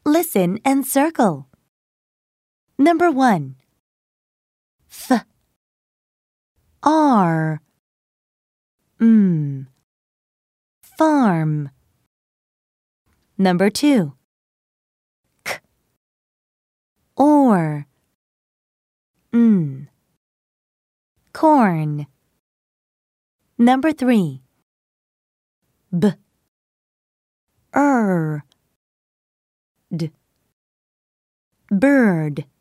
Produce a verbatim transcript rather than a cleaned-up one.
Listen and circle. Number one. Th. R. M. Farm. Number two. K. Or. N. Corn. Number three. B. Er. D. Bird.